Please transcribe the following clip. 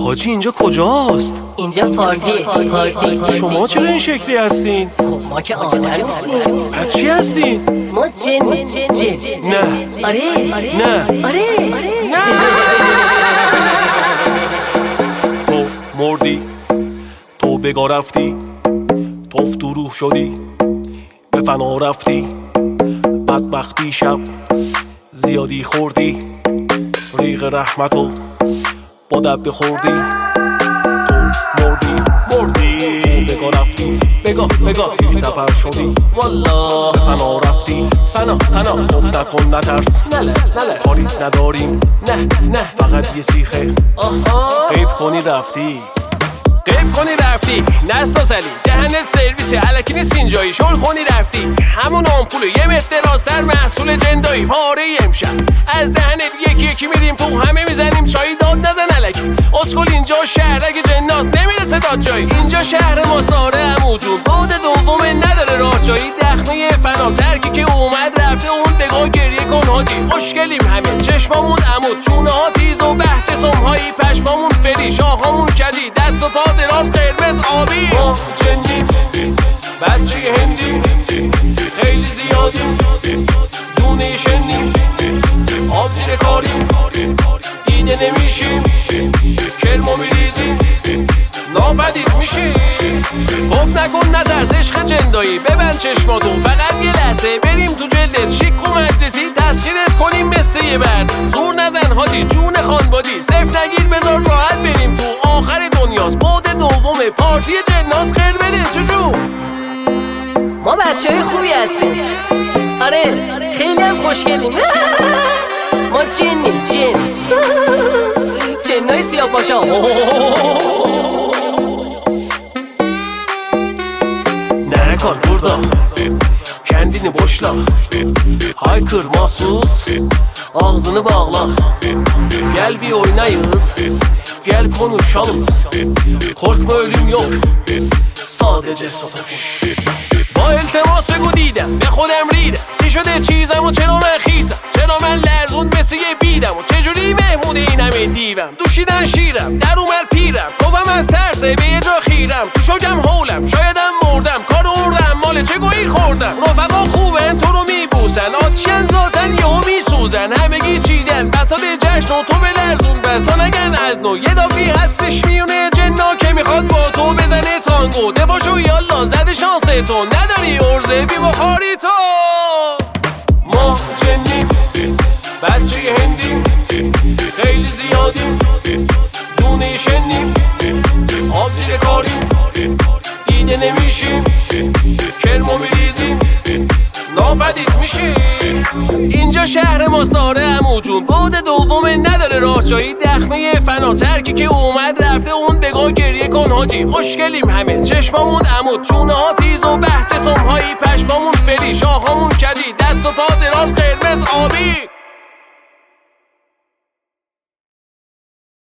حاجی اینجا کجاست؟ اینجا پارتی. شما چرا این شکلی هستین؟ خب ما که آدم نیستیم. پس چی هستین؟ ما جن. نه. آره. تو مردی، تو بگا رفتی، توف تو روح شدی، به فنا رفتی، بدبختی شب زیادی خوردی، ریغ رحمتو با دب خوردی. تو مردی، بگا رفتی، بگا تیر تپر شدی، والا به فنا رفتی، فنا خوف نکن نترس، نلرز کاریت نداریم، نه فقط یه سیخه غیب کنی رفتی، نستا سلی دهنت سرویسه، علکی نیست اینجایی، شل کنی رفتی، همون آمپوله یه متر راستر محصول جندایی، پاره امشب از دهنت یکی میریم تو، همه میزنیم چایی، داد نزن علکی اسکل، اینجا شهر اگه جناس نمیرسه داد جایی، اینجا شهر ماست داره عمودون، بعد دومه نداره راه جایی، دخمه فناس هرکی که اومد رفته، اون بگاه گریه کن حاجی، خوشگلیم همه چشمامون عمود، چونه ها تیز و بهت سمهایی، پشمامون فری، شاخامون کدی، دست و پا دراز قرمز آبی، ما جنیم بچه هندیم، خیلی زیادیم دونه شنیم، آب زیر کاریم دیده نمیشیم، کرمو میریزیم ناپدید میشیم، خوب نکن نترس عشق جندایی، ببند چشماتو فقط یه لحظه، بریم تو جلدت شیک و مجلسی، تسخیرت کنیم مثل یه برد، زور نزن حاجی جون خانبادی، صف نگیر بذار راحت بریم تو، آخر دنیاست بعد دومه، پارتی جناس خیر بده چجور. ما بچه های خوبی هستیم، آره خیلی هم خوشگلیم. ما جنیم جنای سیاه پاشا. Nərəkal burada, kəndini boşla, haykır mahsus, ağzını bağla, gel bir oynayız, gel konuşalım, korkma ölüm yok, sadece sonuç. با التماس بگو دیدم به خودم ریدم، چی شده چیزم و چرا من خیسم، چرا من لرزون مثل یه بیدم و چجوری مهمون این همه دیوم، دوشیدن شیرم در اومد پیرم، توبم از ترسه به یه جا خیرم، تو شکم هولم شایدم مردم، کار اون رماله چه گویی خوردم، رفقا خوبن تو رو میبوسن، آتشن ذاتن یهو میسوزن، همگی چیدن بساط جشن و تو بلرزون بس تا نگن از نو، یه دافی هستش میونه جنا که میخواد با تو بزنه تانگو، دباشو یالا زده شانس تو، نداری ارزه بی بخاری تو. ما جنیم بچه هندیم، خیلی زیادیم دونه شنیم، آب زیر کاریم دیده نمیشیم، کرمو میریزیم ناپدید میشیم، اینجا شهر ماست داره عمو جون، بعد دومه نداره راه جایی، دخمه فناس هرکی که اومد رفته، اون بگاه گریه کن حاجی، خوشگلیم همه چشمامون عمود، چونه ها تیز و بهت سمهایی، پشمامون